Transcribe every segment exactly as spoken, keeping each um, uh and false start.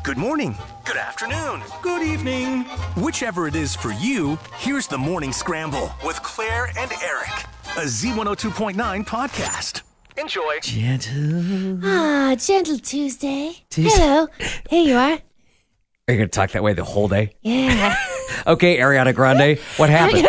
Good morning. Good afternoon. Good evening. Whichever it is for you, here's the Morning Scramble With Claire and Eric. a Z one oh two point nine podcast. Enjoy. Gentle. Ah, gentle Tuesday. Tuesday. Hello. Here you are. Are you going to talk that way the whole day? Yeah. Okay, Ariana Grande, what happened?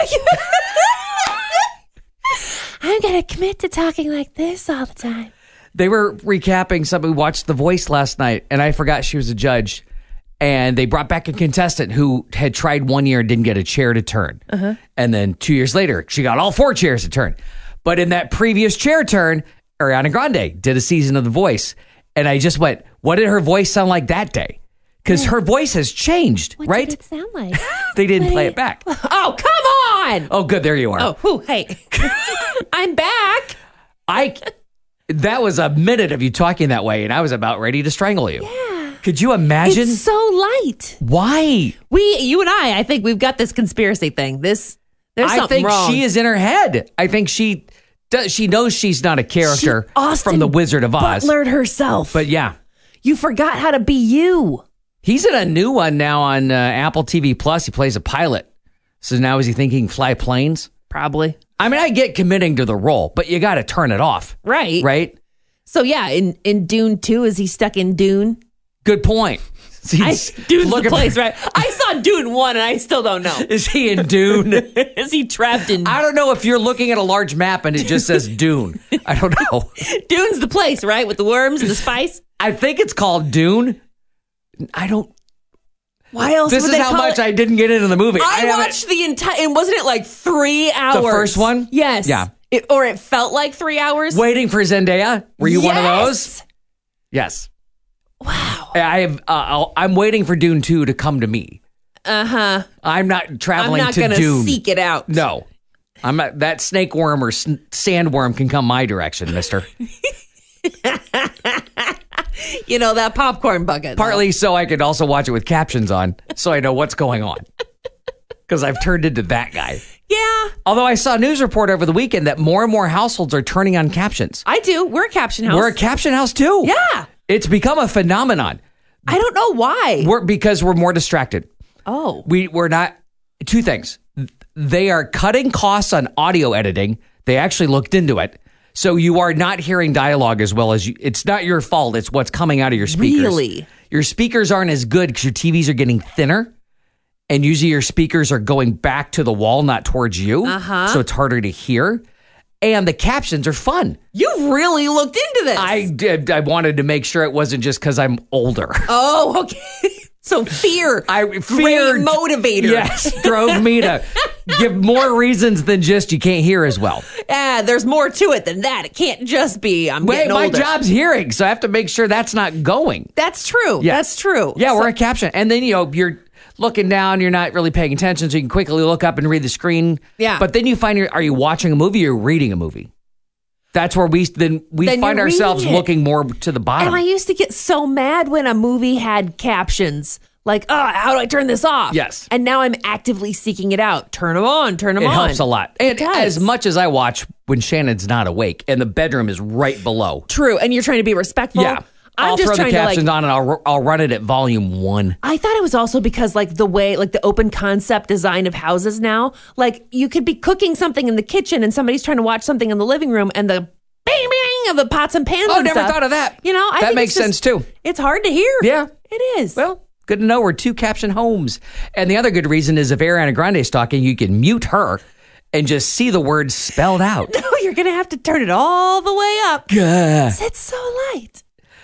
I'm going to commit to talking like this all the time. They were recapping something. We watched The Voice last night, and I forgot she was a judge. And they brought back a contestant who had tried one year and didn't get a chair to turn. Uh-huh. And then two years later, she got all four chairs to turn. But in that previous chair turn, Ariana Grande did a season of The Voice. And I just went, what did her voice sound like that day? Because her voice has changed, What right? did it sound like? They didn't What play did- it back. Oh, come on. Oh, good. There you are. Oh, whew, hey. I'm back. I that was a minute of you talking that way, and I was about ready to strangle you. Yeah. Could you imagine? It's so light. Why? We, you and I, I think we've got this conspiracy thing. This, there's I something think wrong. she is in her head. I think she does. She knows she's not a character She- Austin from the Wizard of Oz. Butlered herself. But yeah, you forgot how to be you. he's in a new one now on uh, Apple T V Plus. He plays a pilot. So now is he thinking fly planes? Probably. I mean, I get committing to the role, but you got to turn it off, Right. right? So yeah, in, in Dune two, is he stuck in Dune? Good point. So I, he's Dune's the looking place, for- right? I saw Dune one and I still don't know. Is he in Dune? Is he trapped in I don't know if you're looking at a large map and it just says Dune. I don't know. Dune's the place, right? With the worms and the spice? I think it's called Dune. I don't. Why else This would is they how call much it? I didn't get into the movie. I, haven't- watched the entire, and wasn't it like three hours? first one? Yes. Yeah. It, or it felt like three hours? Waiting for Zendaya. Were you one of Yes! those? Yes. Wow. I have. Uh, I'll, I'm waiting for Dune two to come to me. Uh-huh. I'm not I'm traveling not to going to Dune. seek it out. No. I'm not, that snake worm or s- sandworm can come my direction, mister. You know, that popcorn bucket. Partly so I could also watch it with captions on so I know what's going on. Because I've turned into that guy. Yeah, Although I saw a news report over the weekend that more and more households are turning on captions. I do. We're a caption house. We're a caption house too. Yeah. It's become a phenomenon. I don't know why. We're because we're more distracted. oh. We we're not two things. They are cutting costs on audio editing. They actually looked into it. So you are not hearing dialogue as well as you. It's not your fault. It's what's coming out of your speakers. Really? Your speakers aren't as good because your T Vs are getting thinner. And usually your speakers are going back to the wall, not towards you. Uh-huh. So it's harder to hear. And the captions are fun. You've really looked into this. I did. I wanted to make sure it wasn't just because I'm older. Oh, okay. So fear. I feared Great motivator. Yes, drove me to give more reasons than just you can't hear as well. Yeah, there's more to it than that. It can't just be I'm Wait, getting my older. job's hearing, so I have to make sure that's not going. That's true. Yeah. That's true. Yeah, So- we're a caption, and then you know you're looking down, you're not really paying attention, so you can quickly look up and read the screen. Yeah. But then you find you're, are you watching a movie or reading a movie? That's where we then we Then find you're ourselves reading it. looking more to the bottom. And I used to get so mad when a movie had captions. Like, oh, how do I turn this off? Yes. And now I'm actively seeking it out. Turn them on, turn them it on. helps a lot. And does. as much as I watch when Shannon's not awake and the bedroom is right below. True. And you're trying to be respectful. Yeah. I'm I'll just throw the trying to captions like, on and I'll, I'll run it at volume one. I thought it was also because like the way, like the open concept design of houses now, like you could be cooking something in the kitchen and somebody's trying to watch something in the living room and the bang bang of the pots and pans. Oh, and never stuff. thought of that. You know, I That think makes it's sense just- too. It's hard to hear. Yeah. It is. Well, good to know we're two caption homes. And the other good reason is if Ariana Grande is talking, you can mute her and just see the words spelled out. no, you're going to have to turn it all the way up. Gah. It's so light.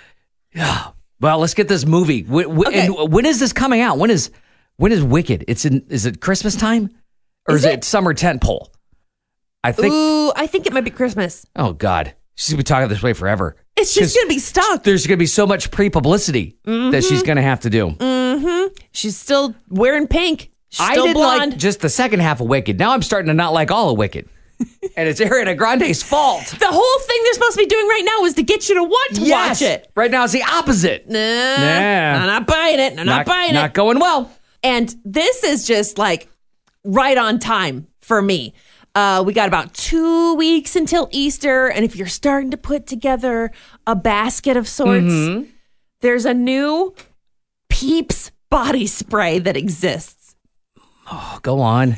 Well, let's get this movie. When, Okay. and when is this coming out? When is when is Wicked? It's in. Is it Christmas time, or is, Is it? it? summer tentpole? I think. Ooh, I think it might be Christmas. Oh God, she's gonna be talking this way forever. It's just 'Cause going to be stuck. There's gonna be so much pre-publicity that she's gonna have to do. She's still wearing pink. She's I still didn't blonde. like just the second half of Wicked. Now I'm starting to not like all of Wicked, and it's Ariana Grande's fault. the whole thing they're supposed to be doing right now is to get you to want to Yes. watch it. Right now it's the opposite. Nah, Nah. I'm not buying it. I'm not, buying not it. going well. And this is just like right on time for me. Uh, we got about two weeks until Easter. And if you're starting to put together a basket of sorts, Mm-hmm. there's a new Peeps body spray that exists. Oh, go on.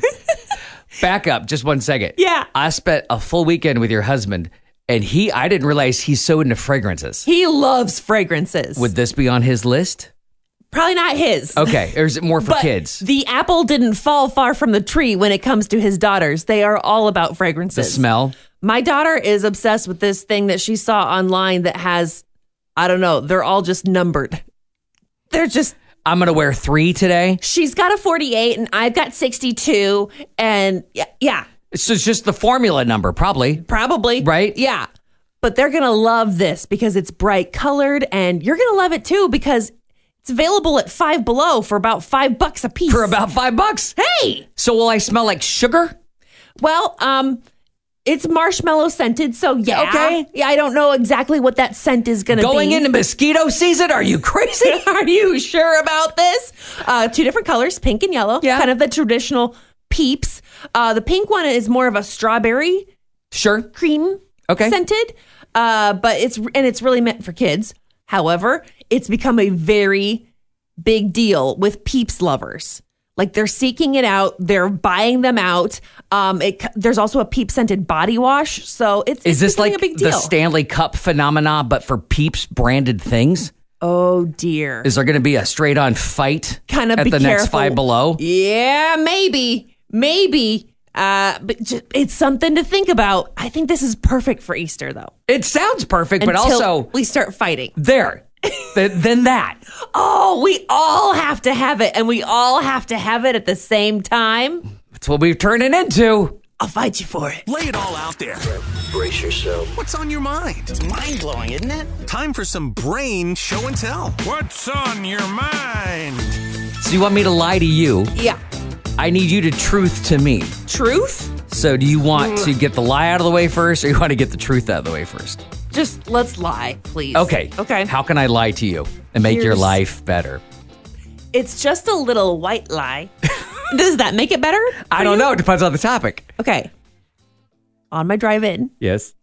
Back up just one second. Yeah. I spent a full weekend with your husband, and he, I didn't realize he's so into fragrances. He loves fragrances. Would this be on his list? Probably not his. Okay. Or is it more for But kids? the apple didn't fall far from the tree when it comes to his daughters. They are all about The fragrances. smell? My daughter is obsessed with this thing that she saw online that has, I don't know, they're all just numbered. They're just, I'm going to wear three today. she's got a forty-eight and I've got sixty-two. And yeah, yeah, So it's just the formula number, probably. probably. Right? Yeah. But they're going to love this because it's bright colored, and you're going to love it too because it's available at Five Below for about five bucks a piece. For about five bucks. Hey! So will I smell like sugar? Well, um, it's marshmallow scented, so yeah. Okay. Yeah, I don't know exactly what that scent is going to be. Going into mosquito season? Are you crazy? Are you sure about this? Uh, two different colors, pink and yellow. Yeah. Kind of the traditional Peeps. Uh, the pink one is more of a strawberry Sure. cream Okay. scented, uh, but it's and it's really meant for kids. However, it's become a very big deal with Peeps lovers. Like they're seeking it out, they're buying them out. Um, it, there's also a Peep scented body wash, so it's, Is it's this becoming like a big the deal. Stanley Cup phenomena, but for Peeps branded things? Oh dear. Is there going to be a straight on fight Kind of at be the next careful. Five Below? Yeah, maybe, maybe. Uh, but ju- it's something to think about. I think this is perfect for Easter, though. It sounds perfect, but Until also we start fighting. there. Th- then that. Oh, we all have to have it, and we all have to have it at the same time. That's what we've turned it into. I'll fight you for it. Lay it all out there. Brace yourself. What's on your mind? It's mind-blowing, isn't it? Time for some brain show and tell. What's on your mind? So you want me to lie to you? Yeah. I need you to truth to me. Truth? So do you want to get the lie out of the way first, or you want to get the truth out of the way first? Just let's lie, please. Okay. Okay. How can I lie to you and make your Here's- life better? It's just a little white lie. Does that make it better? I for don't you? know. It depends on the topic. Okay. On my drive in, Yes.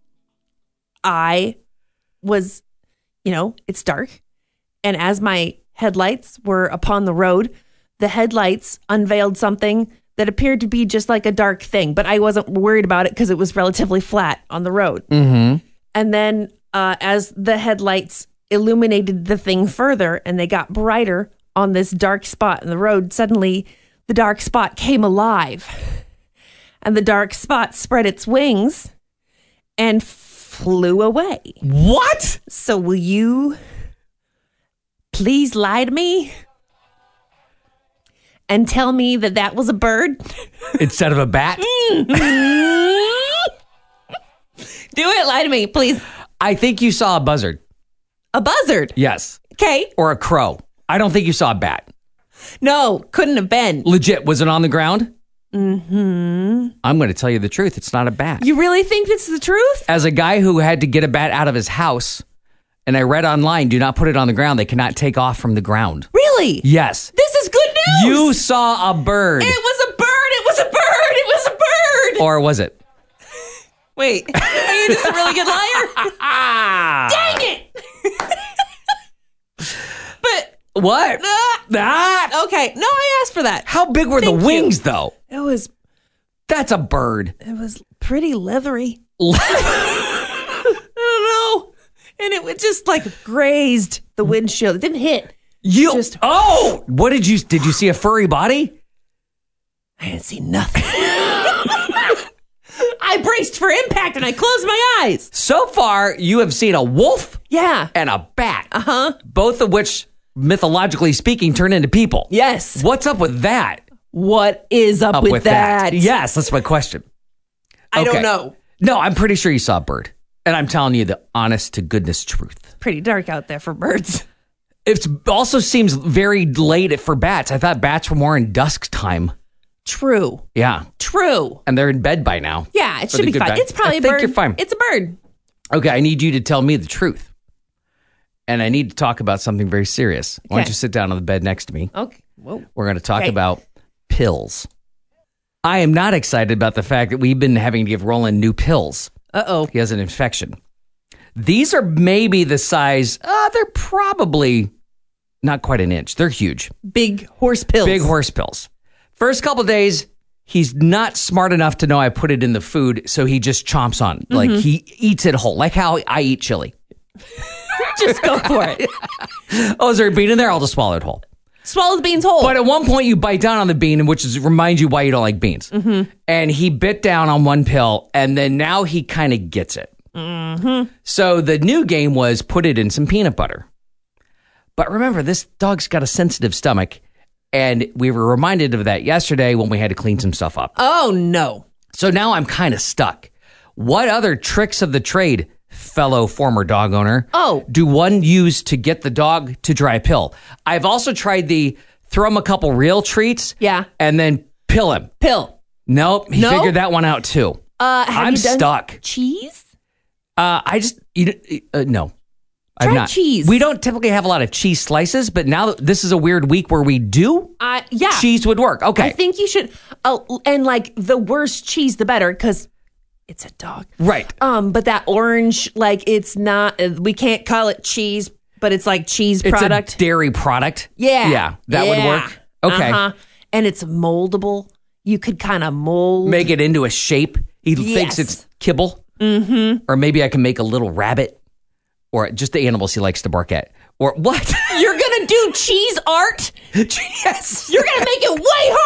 I was, you know, it's dark. And as my headlights were upon the road, the headlights unveiled something that appeared to be just like a dark thing, but I wasn't worried about it because it was relatively flat on the road. Mm-hmm. And then uh, as the headlights illuminated the thing further and they got brighter on this dark spot in the road, suddenly the dark spot came alive. And the dark spot spread its wings and flew away. What? So will you please lie to me and tell me that that was a bird? Instead of a bat? Do it. Lie to me, please. I think you saw a buzzard. A buzzard. Yes. Okay. Or a crow. I don't think you saw a bat. No, couldn't have been. Legit. Was it on the ground? Mm-hmm. I'm going to tell you the truth. It's not a bat. You really think this is the truth? As a guy who had to get a bat out of his house, and I read online, do not put it on the ground. They cannot take off from the ground. Really? Yes. This is good news. You saw a bird. It was a bird. It was a bird. It was a bird. Or was it? Wait, are you just a really good liar? Dang it. But What? Ah. That? okay, no, I asked for that. How big were Thank the you. wings, though? It was That's a bird. it was pretty leathery. I don't know. And it was just like grazed the windshield. It didn't hit. You Just- oh, what did you did you see a furry body? I didn't see nothing. I braced for impact and I closed my eyes. So far, you have seen a wolf Yeah. and a bat. Uh huh. Both of which, mythologically speaking, turn into people. Yes. What's up with that? What is up, Up with, that? Yes, that's my question. I Okay. don't know. No, I'm pretty sure you saw a bird. And I'm telling you the honest to goodness truth. Pretty dark out there for birds. It also seems very late for bats. I thought bats were more in dusk time. True. Yeah. True. And they're in bed by now. Yeah, it For should the be good fine. bat. It's probably I a think bird. you're fine. It's a bird. Okay, I need you to tell me the truth. And I need to talk about something very serious. Why don't Okay. you sit down on the bed next to me? Okay. Whoa. We're going to talk Okay. about pills. I am not excited about the fact that we've been having to give Roland new pills. Uh oh. He has an infection. These are maybe the size, uh, they're probably not quite an inch. They're huge. Big horse pills. Big horse pills. First couple days, he's not smart enough to know I put it in the food, so he just chomps on. Mm-hmm. Like, he eats it whole, like how I eat chili. Just go for it. Oh, is there a bean in there? I'll just swallow it whole. Swallow the beans whole. But at one point, you bite down on the bean, which is, reminds you why you don't like beans. Mm-hmm. And he bit down on one pill, and then now he kind of gets it. Mm-hmm. So the new game was put it in some peanut butter. But remember, this dog's got a sensitive stomach, and we were reminded of that yesterday when we had to clean some stuff up. Oh, no. So now I'm kind of stuck. What other tricks of the trade, fellow former dog owner, oh. do one use to get the dog to dry pill? I've also tried the throw him a couple real treats yeah. and then pill him. Pill. Nope, he no? figured that one out too. Uh, have I'm you done stuck. Cheese? Uh, I just, you, uh, no. Try I've not. cheese. We don't typically have a lot of cheese slices, but now this is a weird week where we do. Uh, yeah. Cheese would work. Okay. I think you should. Oh, and like the worse cheese, the better, because it's a dog. Right. Um, but that orange, like it's not, we can't call it cheese, but it's like cheese it's product. a dairy product. Yeah. Yeah. That yeah. would work. Okay. Uh-huh. And it's moldable. You could kind of mold. Make it into a shape. He yes. thinks it's kibble. Mm-hmm. Or maybe I can make a little rabbit. Or just the animals he likes to bark at. Or what? You're going to do cheese art? Yes. You're going to make it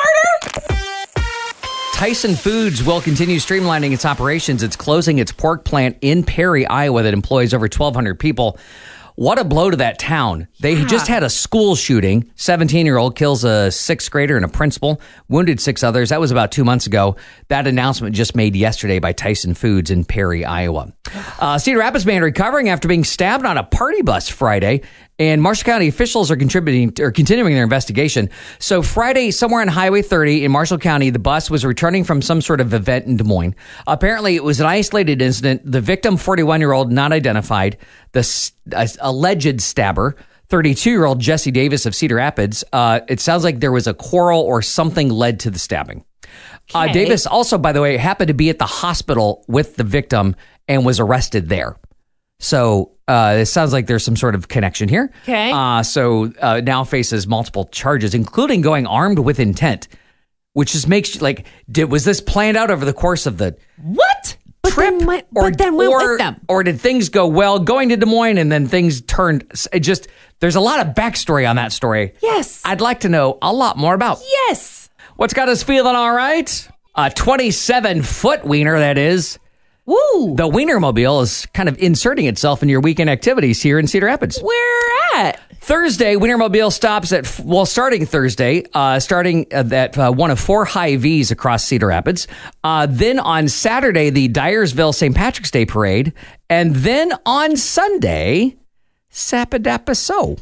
way harder? Tyson Foods will continue streamlining its operations. It's closing its pork plant in Perry, Iowa that employs over twelve hundred people. What a blow to that town. They yeah. just had a school shooting. seventeen-year-old kills a sixth grader and a principal, wounded six others. That was about two months ago. That announcement just made yesterday by Tyson Foods in Perry, Iowa. Uh, Cedar Rapids man recovering after being stabbed on a party bus Friday. And Marshall County officials are contributing or continuing their investigation. So Friday, somewhere on Highway thirty in Marshall County, the bus was returning from some sort of event in Des Moines. Apparently, it was an isolated incident. The victim, forty-one-year-old, not identified. The uh, alleged stabber, thirty-two-year-old Jesse Davis of Cedar Rapids. Uh, it sounds like there was a quarrel or something led to the stabbing. Okay. Uh, Davis also, by the way, happened to be at the hospital with the victim and was arrested there. So uh, it sounds like there's some sort of connection here. Okay. Uh, so uh, now faces multiple charges, including going armed with intent, which just makes you like, did was this planned out over the course of the what but trip? Then went, or, but then went or, with them. Or did things go well going to Des Moines and then things turned? It just there's a lot of backstory on that story. Yes. I'd like to know a lot more about. Yes. What's got us feeling all right? A twenty-seven foot wiener, that is. Woo! The Wienermobile is kind of inserting itself in your weekend activities here in Cedar Rapids. Where at? Thursday, Wienermobile stops at, well, starting Thursday, uh, starting at uh, one of four Hy-Vees across Cedar Rapids. Uh, then on Saturday, the Dyersville Saint Patrick's Day Parade. And then on Sunday, Sapadapaso.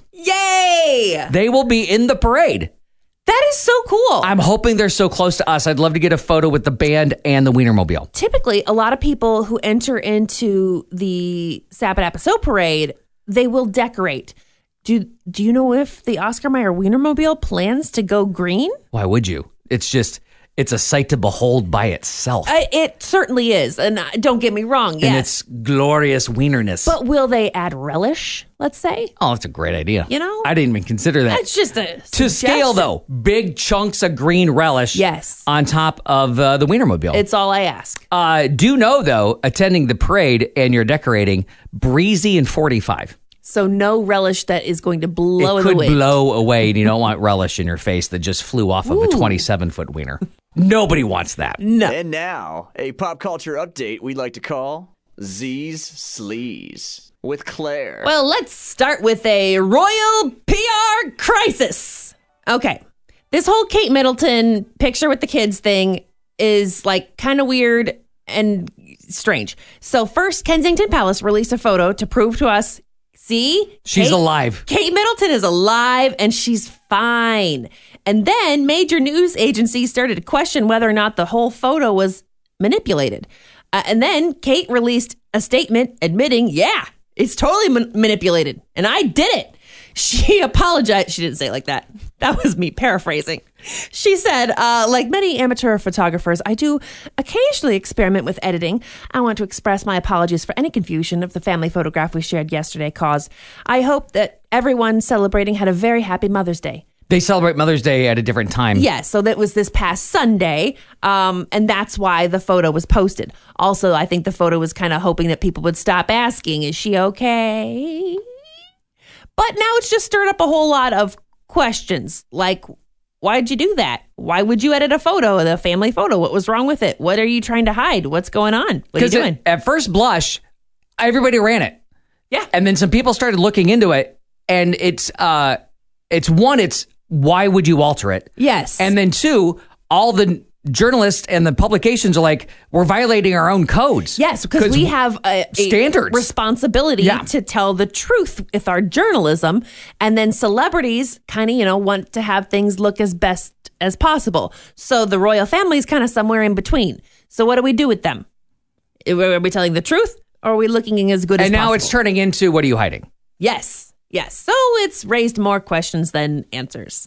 Yay! They will be in the parade. That is so cool. I'm hoping they're so close to us. I'd love to get a photo with the band and the Wienermobile. Typically, a lot of people who enter into the Sapadapaso parade, they will decorate. Do Do you know if the Oscar Mayer Wienermobile plans to go green? Why would you? It's just, it's a sight to behold by itself. Uh, it certainly is. And uh, don't get me wrong, yes. And its glorious wienerness. But will they add relish, let's say? Oh, that's a great idea. You know? I didn't even consider that. That's just a To scale, though, big chunks of green relish yes. on top of uh, the Wienermobile. It's all I ask. Uh, do know, though, attending the parade and you're decorating, breezy and forty-five. So no relish that is going to blow it in the could wind. blow away, and you don't want relish in your face that just flew off of Ooh. a twenty-seven foot wiener. Nobody wants that. No. And now, a pop culture update we'd like to call Z's Sleaze with Claire. Well, let's start with a royal P R crisis. Okay. This whole Kate Middleton picture with the kids thing is like kind of weird and strange. So first, Kensington Palace released a photo to prove to us, see? She's Kate, alive. Kate Middleton is alive and she's fine. And then major news agencies started to question whether or not the whole photo was manipulated. Uh, and then Kate released a statement admitting, yeah, it's totally man- manipulated. And I did it. She apologized. She didn't say it like that. That was me paraphrasing. She said, uh, like many amateur photographers, I do occasionally experiment with editing. I want to express my apologies for any confusion of the family photograph we shared yesterday caused. I hope that everyone celebrating had a very happy Mother's Day. They celebrate Mother's Day at a different time. Yes, so that was this past Sunday, um, and that's why the photo was posted. Also, I think the photo was kind of hoping that people would stop asking, is she okay? But now it's just stirred up a whole lot of questions, like, why'd you do that? Why would you edit a photo, a family photo? What was wrong with it? What are you trying to hide? What's going on? What are you doing? It, at first blush, everybody ran it. Yeah. And then some people started looking into it, and it's, uh, it's one, it's, why would you alter it? Yes. And then two, all the journalists and the publications are like, we're violating our own codes. Yes, because we have a, a standards. responsibility Yeah. to tell the truth with our journalism. And then celebrities kind of, you know, want to have things look as best as possible. So the royal family is kind of somewhere in between. So what do we do with them? Are we telling the truth, or are we looking as good as And possible? now it's turning into, what are you hiding? Yes, yes. So it's raised more questions than answers.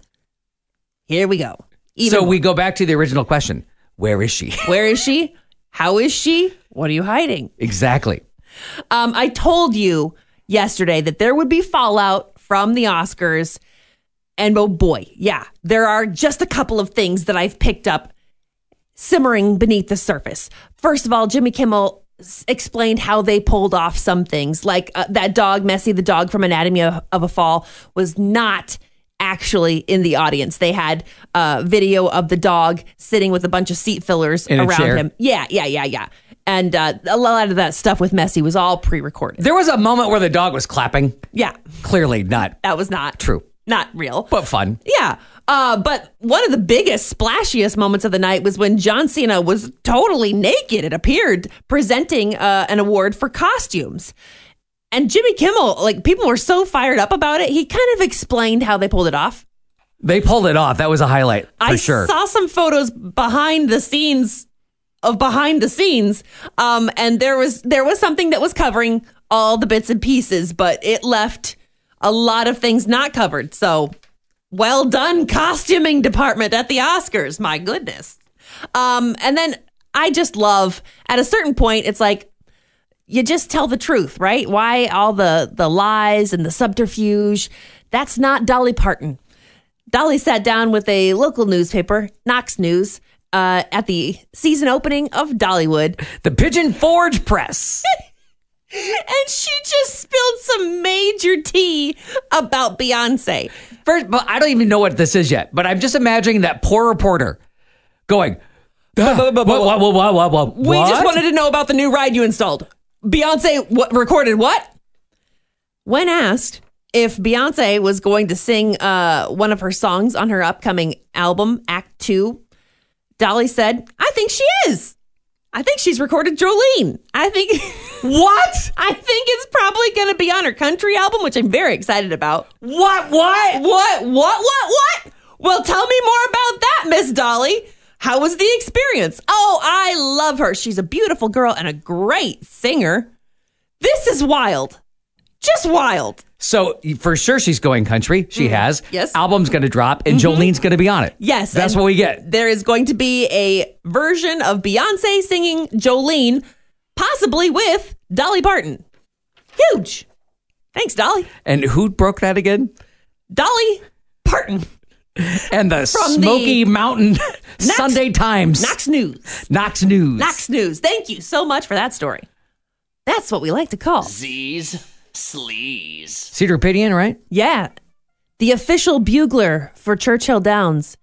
Here we go. Even so more. we go back to the original question. Where is she? Where is she? How is she? What are you hiding? Exactly. Um, I told you yesterday that there would be fallout from the Oscars. And oh boy, yeah, there are just a couple of things that I've picked up simmering beneath the surface. First of all, Jimmy Kimmel s- explained how they pulled off some things. Like uh, that dog, Messi, the dog from Anatomy of, of a Fall, was not actually in the audience. They had uh, video of the dog sitting with a bunch of seat fillers In a around chair. him. Yeah, yeah, yeah, yeah. And uh, a lot of that stuff with Messi was all pre-recorded. There was a moment where the dog was clapping. Yeah, Clearly not that was not true, not real. but fun. Yeah. Uh, but one of the biggest, splashiest moments of the night was when John Cena was totally naked, it appeared, presenting uh, an award for costumes. And Jimmy Kimmel, like, people were so fired up about it, he kind of explained how they pulled it off. They pulled it off. That was a highlight, for I sure. saw some photos behind the scenes of behind the scenes, um, and there was there was something that was covering all the bits and pieces, but it left a lot of things not covered. So, well done, costuming department at the Oscars. My goodness. Um, and then I just love, at a certain point, it's like, you just tell the truth, right? Why all the, the lies and the subterfuge? That's not Dolly Parton. Dolly sat down with a local newspaper, Knox News, uh, at the season opening of Dollywood. The Pigeon Forge Press. And she just spilled some major tea about Beyonce. First, but I don't even know what this is yet, but I'm just imagining that poor reporter going, "Ah, what, what, what, what, what, what, what, We just what?" wanted to know about the new ride you installed. Beyonce what, recorded what? When asked if Beyonce was going to sing uh, one of her songs on her upcoming album, Act Two, Dolly said, I think she is. I think she's recorded Jolene. I think... What? I think it's probably going to be on her country album, which I'm very excited about. What? What? What? What? What? What? Well, tell me more about that, Miss Dolly. How was the experience? Oh, I love her. She's a beautiful girl and a great singer. This is wild. Just wild. So for sure she's going country. She has. Yes. Album's going to drop and Jolene's going to be on it. Yes. That's and what we get. There is going to be a version of Beyonce singing Jolene, possibly with Dolly Parton. Huge. Thanks, Dolly. And who broke that again? Dolly Parton. And the From Smoky the Mountain Sunday Times. Knox News. Knox News. Knox News. Thank you so much for that story. That's what we like to call. Z's Sleaze. Cedar Rapidian, right? Yeah. The official bugler for Churchill Downs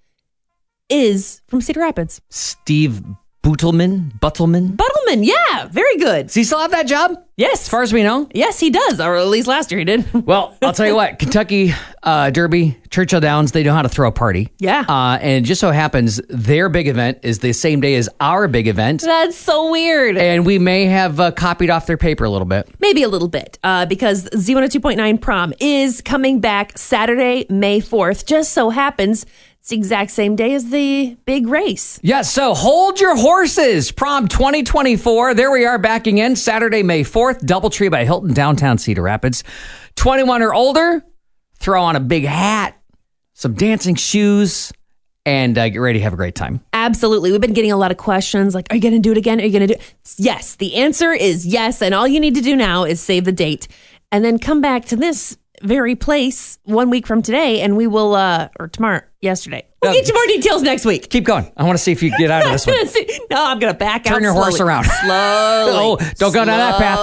is from Cedar Rapids. Steve Butelman? Butelman? Buttleman, yeah, very good. Does he still have that job? Yes. As far as we know? Yes, he does, or at least last year he did. Well, I'll tell you what, Kentucky uh, Derby, Churchill Downs, they know how to throw a party. Yeah. Uh, and it just so happens their big event is the same day as our big event. That's so weird. And we may have uh, copied off their paper a little bit. Maybe a little bit, uh, because Z one oh two point nine prom is coming back Saturday, May fourth. Just so happens it's the exact same day as the big race. Yes, so hold your horses. Prom twenty twenty-four. There we are backing in Saturday, May fourth. Doubletree by Hilton, downtown Cedar Rapids. twenty-one or older, throw on a big hat, some dancing shoes, and uh, get ready to have a great time. Absolutely. We've been getting a lot of questions like, are you going to do it again? Are you going to do it? Yes. The answer is yes. And all you need to do now is save the date and then come back to this very place one week from today, and we will, uh, or tomorrow, yesterday. We'll No, get you more details next week. Keep going. I want to see if you get out of this one. No, I'm going to back out. Turn your slowly. horse around. Slowly. Oh, don't go down that path.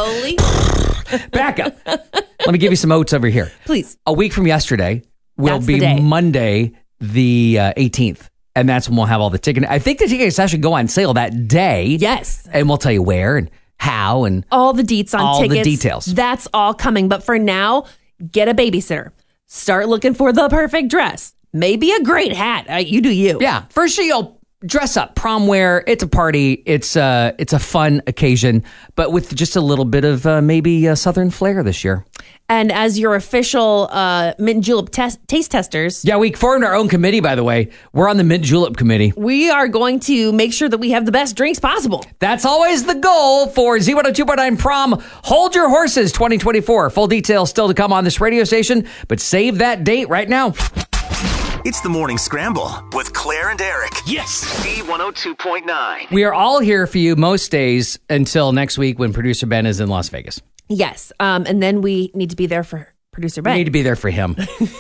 Slowly. Back up. Let me give you some oats over here. Please. A week from yesterday will That's the be day. Monday, the uh, eighteenth. And that's when we'll have all the tickets. I think the tickets actually go on sale that day. Yes. And we'll tell you where and how and All the deets on all the tickets. details. That's all coming. But for now, get a babysitter. Start looking for the perfect dress. Maybe a great hat. Uh, you do you. Yeah, first you'll dress up, prom wear. It's a party. It's uh, it's a fun occasion, but with just a little bit of uh, maybe uh, Southern flair this year. And as your official uh, mint and julep test- taste testers, Yeah, we formed our own committee. By the way, we're on the mint julep committee. we are going to make sure that we have the best drinks possible. That's always the goal for Z one oh two point nine Prom. Hold your horses twenty twenty-four. Full details still to come on this radio station, but save that date right now. It's the Morning Scramble with Claire and Eric. Yes. Z one oh two point nine. We are all here for you most days until next week when producer Ben is in Las Vegas. Yes. Um, and then we need to be there for producer We Ben. need to be there for him.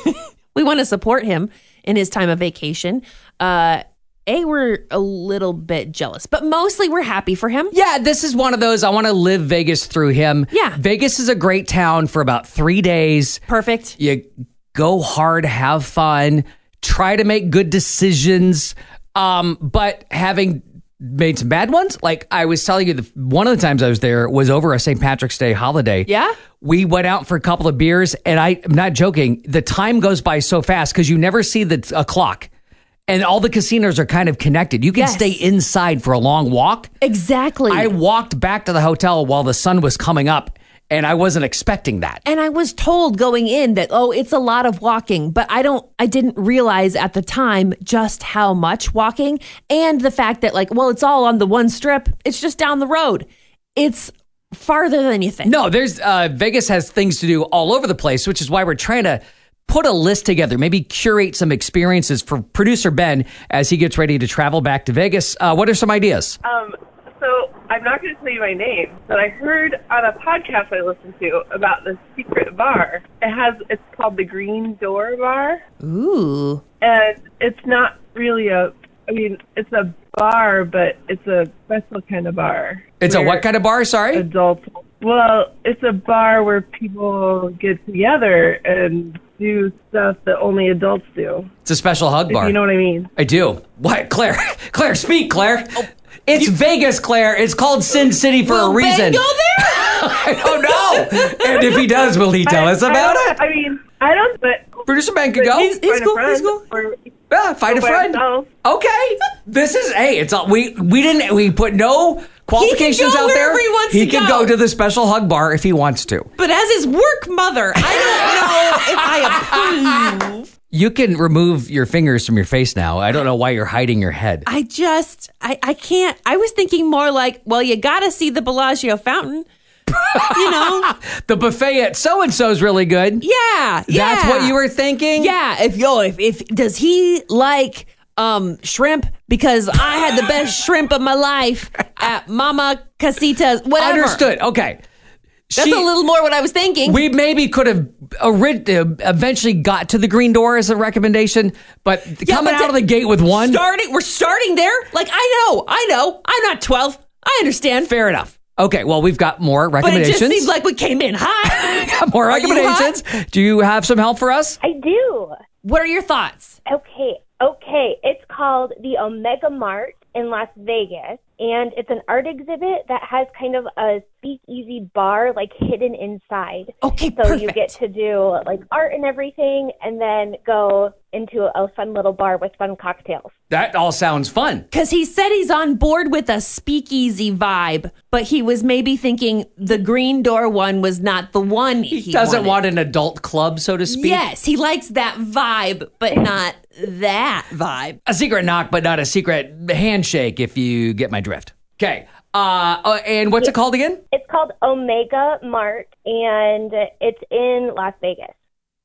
We want to support him in his time of vacation. Uh, A, we're a little bit jealous, but mostly we're happy for him. Yeah, this is one of those, I want to live Vegas through him. Yeah. Vegas is a great town for about three days. Perfect. You go hard, have fun, try to make good decisions. Um, but having made some bad ones, like I was telling you, the, one of the times I was there was over a Saint Patrick's Day holiday. Yeah? We went out for a couple of beers, and I, I'm not joking, the time goes by so fast because you never see the a clock. And all the casinos are kind of connected. You can Yes. stay inside for a long walk. Exactly. I walked back to the hotel while the sun was coming up, and I wasn't expecting that. And I was told going in that, oh, it's a lot of walking, but I don't, I didn't realize at the time just how much walking and the fact that, like, well, it's all on the one strip. It's just down the road. It's farther than you think. No, there's uh, Vegas has things to do all over the place, which is why we're trying to put a list together, maybe curate some experiences for producer Ben as he gets ready to travel back to Vegas. Uh, what are some ideas? Um, so I'm not going to tell you my name, but I heard on a podcast I listened to about this secret bar. It has, it's called the Green Door Bar, Ooh. and it's not really a, I mean, it's a bar, but it's a special kind of bar. It's a where what kind of bar? Sorry? Adults. Well, it's a bar where people get together and do stuff that only adults do. It's a special hug If bar. you know what I mean. I do. What? Claire? Claire, speak, Claire. It's Vegas, Claire. It's called Sin City for Will a reason. Ben go there? I don't know. And if he does, will he tell I- us I about don't- it? I mean, I don't, but Producer Ben can go. He's- he's find cool, a he's friend. cool. Or, Yeah, find a Go by friend. himself. Okay, this is hey. It's all we we didn't we put no qualifications go out there. wherever he wants he to can go. go to the special hug bar if he wants to. But as his work mother, I don't know if I approve. You can remove your fingers from your face now. I don't know why you're hiding your head. I just, I, I can't. I was thinking more like, well, you got to see the Bellagio fountain. You know? The buffet at so and so's really good. Yeah, yeah. That's what you were thinking. Yeah. If yo, if, if does he like um shrimp? Because I had the best shrimp of my life at Mama Casita's. Whatever. Understood. Okay. That's She- a little more what I was thinking. We maybe could have ori- uh, eventually got to the Green Door as a recommendation, but Yeah, coming but out of the gate with one, starting, we're starting there. Like I know, I know. I'm not twelve. I understand. fair enough. Okay, well, we've got more But it recommendations. just seems like we came in hot. got more Are you recommendations. Do you have some help for us? I do. What are your thoughts? Okay, okay. It's called the Omega Mart in Las Vegas, and it's an art exhibit that has kind of a speakeasy bar like hidden inside. Okay, So perfect. you get to do like art and everything, and then go into a fun little bar with fun cocktails. That all sounds fun. Because he said he's on board with a speakeasy vibe, but he was maybe thinking the Green Door one was not the one he, He doesn't wanted. want an adult club, so to speak. Yes, he likes that vibe, but not that vibe. A secret knock, but not a secret handshake, if you get my drift. Okay. Uh, uh, and what's it called again? It's called Omega Mart, and it's in Las Vegas.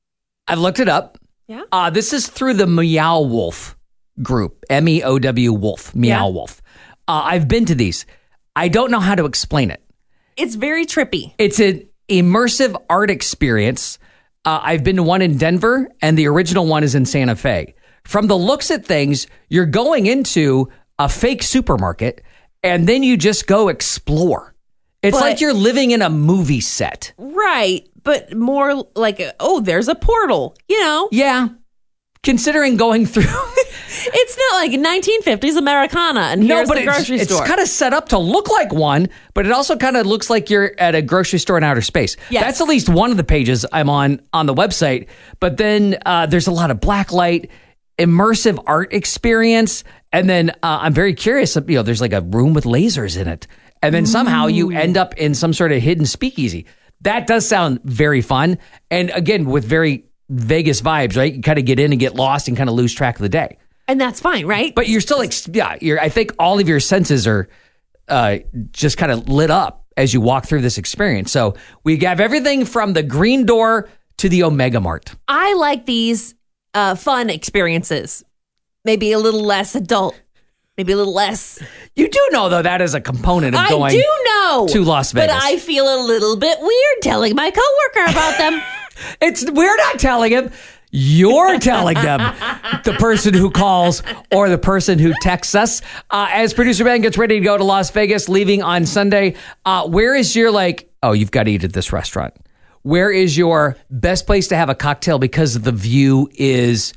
I've looked it up. Yeah. Uh, this is through the Meow Wolf group, M E O W Wolf, Meow Yeah. Wolf. Uh, I've been to these. I don't know how to explain it. It's very trippy. It's an immersive art experience. Uh, I've been to one in Denver, and the original one is in Santa Fe. From the looks at things, you're going into a fake supermarket, and then you just go explore. It's But- like you're living in a movie set. Right. But more like, a, oh, there's a portal, you know? Yeah. Considering going through... It's not like nineteen fifties Americana and here's the it's, grocery it's store. kind of set up to look like one, but it also kind of looks like you're at a grocery store in outer space. Yes. That's at least one of the pages I'm on on the website. But then uh, there's a lot of black light, immersive art experience. And then uh, I'm very curious, you know, there's like a room with lasers in it. And then somehow you end up in some sort of hidden speakeasy. That does sound very fun. And again, with very Vegas vibes, right? You kind of get in and get lost and kind of lose track of the day. And that's fine, right? But you're still, ex- yeah, you're, I think all of your senses are uh, just kind of lit up as you walk through this experience. So we have everything from the Green Door to the Omega Mart. I like these uh, fun experiences. Maybe a little less adult. Maybe a little less. You do know, though, that is a component of I going do know to Las Vegas. But I feel a little bit weird telling my coworker about them. It's we're not telling him. You're telling them, the person who calls or the person who texts us. Uh, as producer Ben gets ready to go to Las Vegas, leaving on Sunday, uh, where is your like, oh, you've got to eat at this restaurant? Where is your best place to have a cocktail because the view is,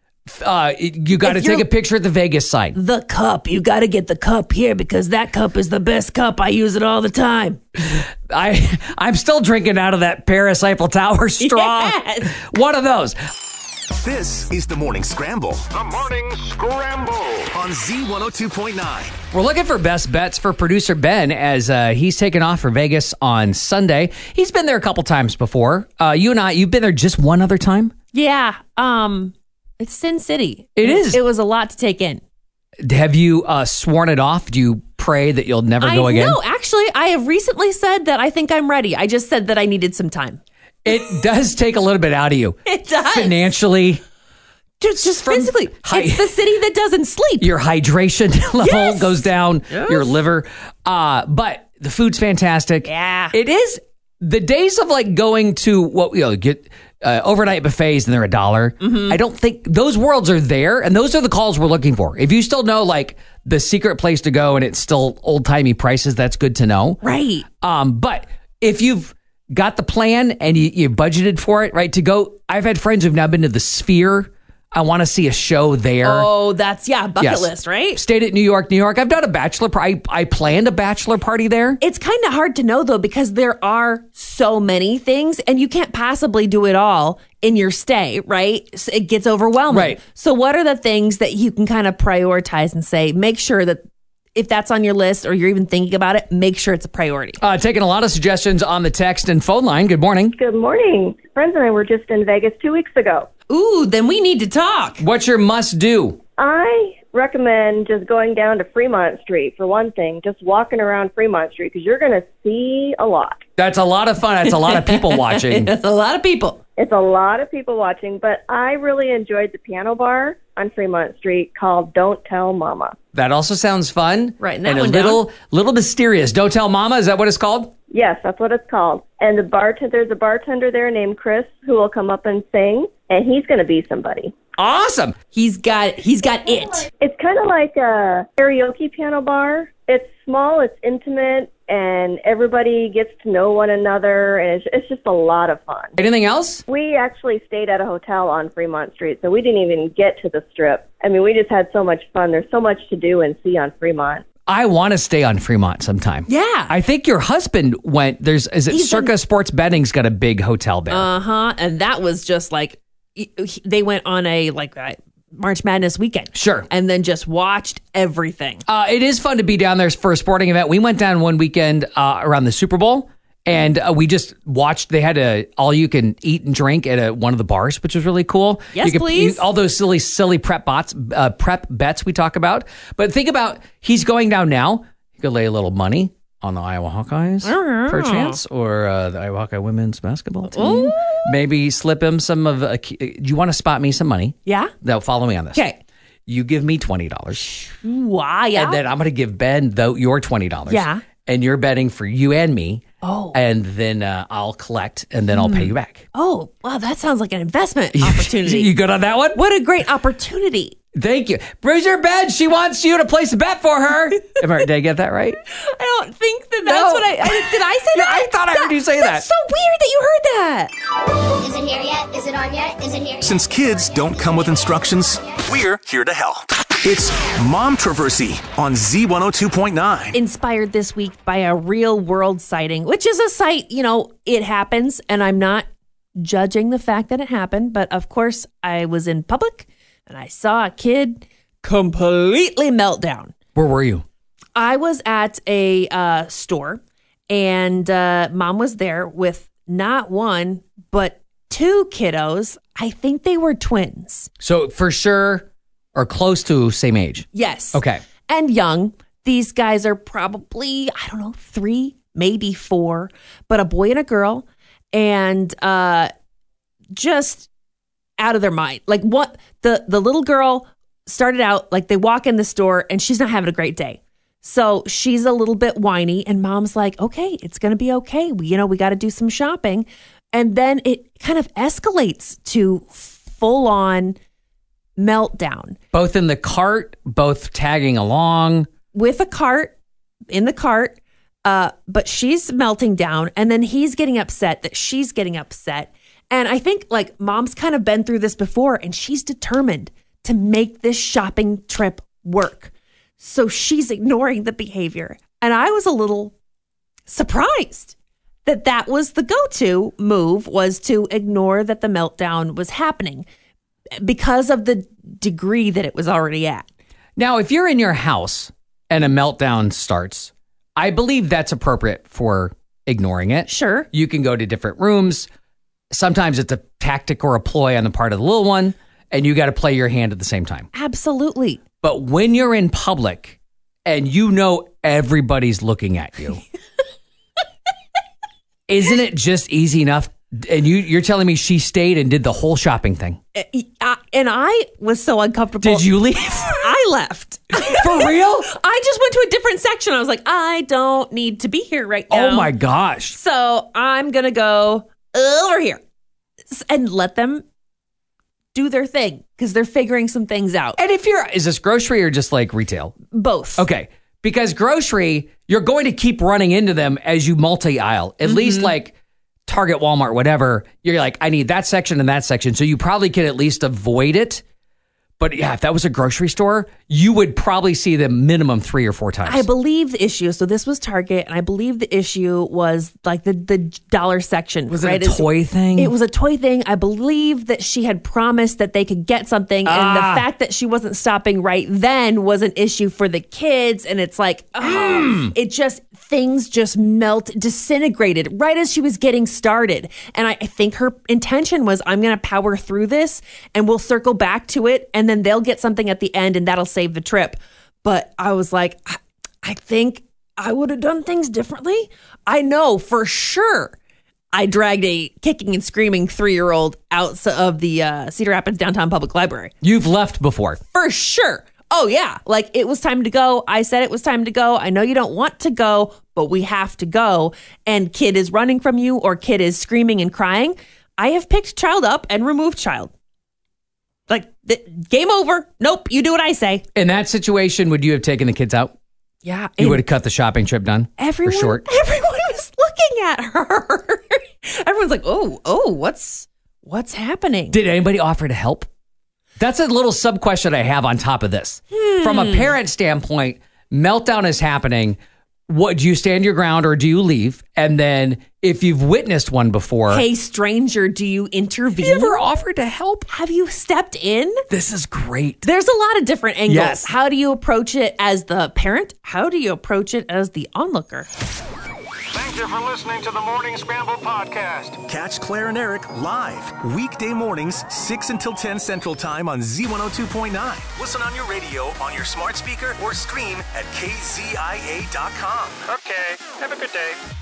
uh, you got to If take you're- a picture at the Vegas sign. The cup. You got to get the cup here because that cup is the best cup. I use it all the time. I, I'm still drinking out of that Paris Eiffel Tower straw. Yes. One of those. This is the Morning Scramble The Morning Scramble. on Z one oh two point nine. We're looking for best bets for producer Ben as uh, he's taking off for Vegas on Sunday. He's been there a couple times before. Uh, you and I, you've been there just one other time? Yeah. Um, it's Sin City. It is. It was a lot to take in. Have you uh, sworn it off? Do you pray that you'll never go I again? know. Actually, I have recently said that I think I'm ready. I just said that I needed some time. It does take a little bit out of you. It does. Financially, Just, just From physically. hi- It's the city that doesn't sleep. your hydration level Yes. goes down, your liver. Uh, but the food's fantastic. Yeah. It is. The days of like going to what, you know, get uh, overnight buffets and they're a dollar. Mm-hmm. I don't think those worlds are there. And those are the calls we're looking for. If you still know like the secret place to go and it's still old timey prices, that's good to know. Right. Um, but if you've got the plan and you, you budgeted for it, right, to go, I've had friends who've now been to the Sphere. I want to see a show there. Oh, that's, yeah, bucket Yes. list, right? Stayed at New York, New York. I've done a bachelor party. I, I planned a bachelor party there. It's kind of hard to know, though, because there are so many things and you can't possibly do it all in your stay, right? So it gets overwhelming. Right. So what are the things that you can kind of prioritize and say, make sure that if that's on your list or you're even thinking about it, make sure it's a priority. Uh, taking a lot of suggestions on the text and phone line. Good morning. Good morning. Friends and I were just in Vegas two weeks ago. Ooh, then we need to talk. What's your must do? I recommend just going down to Fremont Street for one thing, just walking around Fremont Street because you're going to see a lot. That's a lot of fun. That's a lot of people watching. That's a lot of people. It's a lot of people watching, but I really enjoyed the piano bar on Fremont Street called Don't Tell Mama. That also sounds fun. Writing that and a one little, down. little mysterious. Don't tell mama. Is that what it's called? Yes, that's what it's called. And the bartender, there's a bartender there named Chris who will come up and sing, and he's going to be somebody. Awesome. He's got he's got it. It's kind of like a karaoke piano bar. It's small, it's intimate, and everybody gets to know one another, and it's, it's just a lot of fun. Anything else? We actually stayed at a hotel on Fremont Street, so we didn't even get to the Strip. I mean, we just had so much fun. There's so much to do and see on Fremont. I want to stay on Fremont sometime. Yeah. I think your husband went. There's is it He's Circa been- Sports Betting's got a big hotel there. Uh huh. And that was just like he- he- they went on a like a March Madness weekend. Sure. And then just watched everything. Uh, it is fun to be down there for a sporting event. We went down one weekend uh, around the Super Bowl, and uh, we just watched. They had a all you can eat and drink at a, one of the bars, which was really cool. Yes, you could, please. you- all those silly, silly prep bots, uh, prep bets we talk about. But think about he's going down now. You could lay a little money on the Iowa Hawkeyes, Uh-huh. perchance, or uh, the Iowa Hawkeye women's basketball team. Ooh. Maybe slip him some of. Uh, do you want to spot me some money? Yeah. No, follow me on this. Okay. You give me twenty dollars. Wow. Yeah. And then I'm going to give Ben though your twenty dollars. Yeah. And you're betting for you and me. Oh. And then uh, I'll collect, and then I'll pay you back. Oh, wow. That sounds like an investment opportunity. You good on that one? What a great opportunity. Thank you. Bruiser Ben, she wants you to place a bet for her. Am I, did I get that right? I don't think that that's No. what I, I did. I say Yeah, that? I thought I heard you say that. That's so weird that you heard that. Is it here yet? Is it on yet? Is it here yet? Since kids don't come with instructions, we're here to help. It's Momtroversy on Z one oh two point nine. Inspired this week by a real world sighting, which is a sight, you know, it happens, and I'm not judging the fact that it happened, but of course I was in public and I saw a kid completely melt down. Where were you? I was at a uh, store, and uh, mom was there with not one, but two kiddos. I think they were twins. So for sure, or close to same age. Yes. Okay. And young. These guys are probably, I don't know, three, maybe four, but a boy and a girl, and uh, just out of their mind. Like what the the little girl started out, like they walk in the store and she's not having a great day. So she's a little bit whiny, and mom's like, okay, it's going to be okay. We, you know, we got to do some shopping. And then it kind of escalates to full on meltdown. Both in the cart, both tagging along. With a cart, in the cart, uh, but she's melting down, and then he's getting upset that she's getting upset. And I think like mom's kind of been through this before, and she's determined to make this shopping trip work. So she's ignoring the behavior. And I was a little surprised that that was the go-to move, was to ignore that the meltdown was happening because of the degree that it was already at. Now, if you're in your house and a meltdown starts, I believe that's appropriate for ignoring it. Sure. You can go to different rooms. Sometimes it's a tactic or a ploy on the part of the little one, and you got to play your hand at the same time. Absolutely. But when you're in public and you know everybody's looking at you, isn't it just easy enough? And you, you're telling me she stayed and did the whole shopping thing. Uh, and I was so uncomfortable. Did you leave? I left. For real? I just went to a different section. I was like, I don't need to be here right now. Oh my gosh. So I'm going to go over here and let them do their thing because they're figuring some things out. And if you're, is this grocery or just like retail? Both. Okay. Because grocery, you're going to keep running into them as you multi-aisle. At mm-hmm. least like Target, Walmart, whatever. You're like, I need that section and that section. So you probably can at least avoid it. But yeah, if that was a grocery store, you would probably see them minimum three or four times. I believe the issue, so this was Target, and I believe the issue was like the, the dollar section. Was right? it a toy it's, thing? It was a toy thing. I believe that she had promised that they could get something, ah. and the fact that she wasn't stopping right then was an issue for the kids, and it's like, oh, mm. it just, things just melt, disintegrated right as she was getting started. And I, I think her intention was, I'm going to power through this, and we'll circle back to it, and then they'll get something at the end and that'll save the trip. But I was like, I, I think I would have done things differently. I know for sure I dragged a kicking and screaming three-year-old out of the uh, Cedar Rapids Downtown Public Library. You've left before. For sure. Oh, yeah. Like it was time to go. I said it was time to go. I know you don't want to go, but we have to go. And kid is running from you or kid is screaming and crying. I have picked child up and removed child. Like, th- game over. Nope, you do what I say. In that situation, would you have taken the kids out? Yeah. You would have cut the shopping trip done? Everyone, for short? Everyone was looking at her. Everyone's like, oh, oh, what's what's happening? Did anybody offer to help? That's a little sub-question I have on top of this. Hmm. From a parent standpoint, meltdown is happening. What, do you stand your ground or do you leave? And then if you've witnessed one before. Hey, stranger, do you intervene? Have you ever offered to help? Have you stepped in? This is great. There's a lot of different angles. Yes. How do you approach it as the parent? How do you approach it as the onlooker? Thank you for listening to the Morning Scramble podcast. Catch Claire and Eric live weekday mornings, six until ten Central Time on Z one oh two point nine. Listen on your radio, on your smart speaker, or stream at K Z I A dot com. Okay, have a good day.